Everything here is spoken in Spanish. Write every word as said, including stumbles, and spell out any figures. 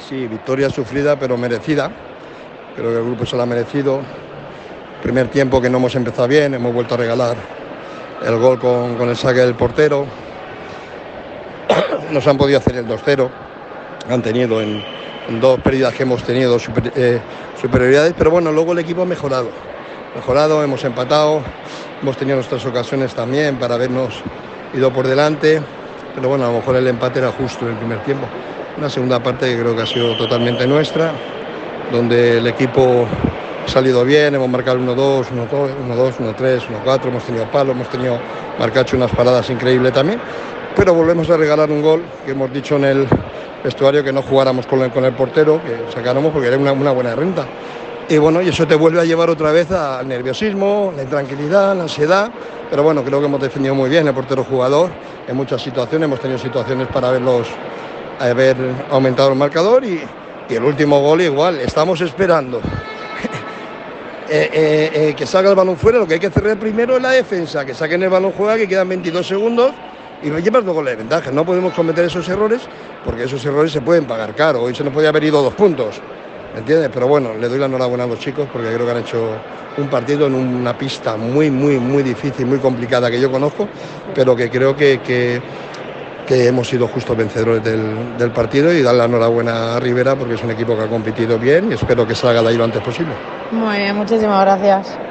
sí, victoria sufrida pero merecida. Creo que el grupo se la ha merecido. Primer tiempo que no hemos empezado bien, hemos vuelto a regalar el gol con, con el saque del portero. Nos han podido hacer el dos cero. Han tenido en, en dos pérdidas que hemos tenido super, eh, superioridades, pero bueno, luego el equipo ha mejorado. Mejorado, hemos empatado, hemos tenido nuestras ocasiones también para habernos ido por delante, pero bueno, a lo mejor el empate era justo en el primer tiempo. Una segunda parte que creo que ha sido totalmente nuestra, donde el equipo ha salido bien, hemos marcado uno dos, uno dos, uno tres, uno cuatro, hemos tenido palo, hemos tenido Marcacho unas paradas increíbles también, pero volvemos a regalar un gol que hemos dicho en el vestuario que no jugáramos con el, con el portero, que sacáramos porque era una, una buena renta. Y bueno, y eso te vuelve a llevar otra vez al nerviosismo, la intranquilidad, la ansiedad, pero bueno, creo que hemos defendido muy bien el portero jugador en muchas situaciones, hemos tenido situaciones para haberlos, haber aumentado el marcador y, y el último gol igual, estamos esperando eh, eh, eh, que salga el balón fuera, lo que hay que cerrar primero es la defensa, que saquen el balón fuera, que quedan veintidós segundos y llevas dos goles de ventaja, no podemos cometer esos errores porque esos errores se pueden pagar caro, hoy se nos podía haber ido dos puntos. ¿Me entiendes? Pero bueno, le doy la enhorabuena a los chicos porque creo que han hecho un partido en una pista muy, muy, muy difícil, muy complicada que yo conozco, pero que creo que, que, que hemos sido justos vencedores del, del partido y dar la enhorabuena a Rivera porque es un equipo que ha competido bien y espero que salga de ahí lo antes posible. Muy bien, muchísimas gracias.